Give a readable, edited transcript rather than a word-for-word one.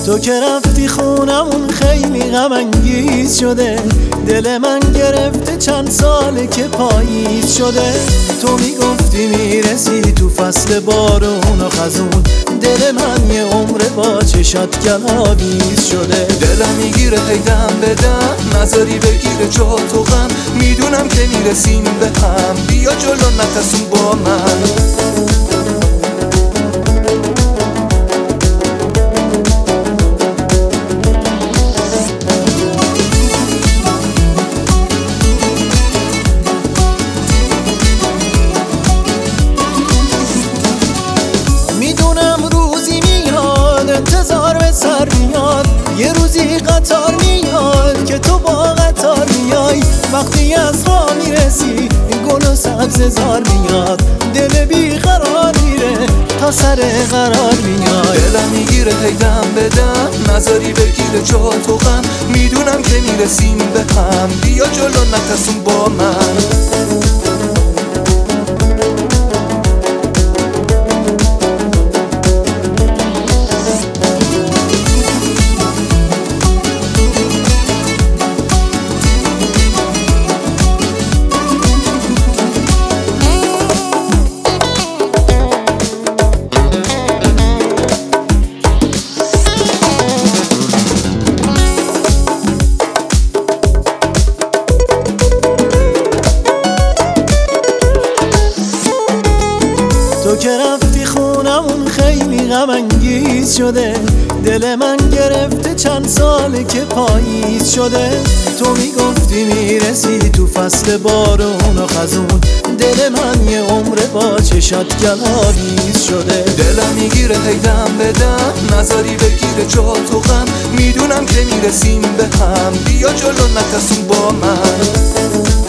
تو که رفتی خونمون خیلی غم انگیز شده، دل من گرفته چند ساله که پاییز شده. تو میگفتی میرسی تو فصل بارون و خزون، دل من یه عمر با چشات گلاویز شده. دلم میگیره هیدم بدم، نذاری بگیره جا تو غم، میدونم که میرسیم به هم، بیا جلو نترسون با من. انتظار به سر میاد، یه روزی قطار میاد که تو با قطار میای. وقتی از راه میرسی گل و سبز زار میاد، دل بی قرار میره تا سر قرار میاد. دلم میگیره هیدم بدم، نذاری بگیره جا تو غم، میدونم که میرسیم به هم، بیا جلو نترسون با من. تو که رفتی خونمون خیلی غم انگیز شده، دل من گرفته چند ساله که پاییز شده. تو میگفتی میرسی تو فصل بارون و خزون، دل من یه عمر با چشات گلاویز شده. دلم میگیره هیدم بدم، نذاری بگیره جا تو غم، میدونم که میرسیم به هم، بیا جلو نترسون با من.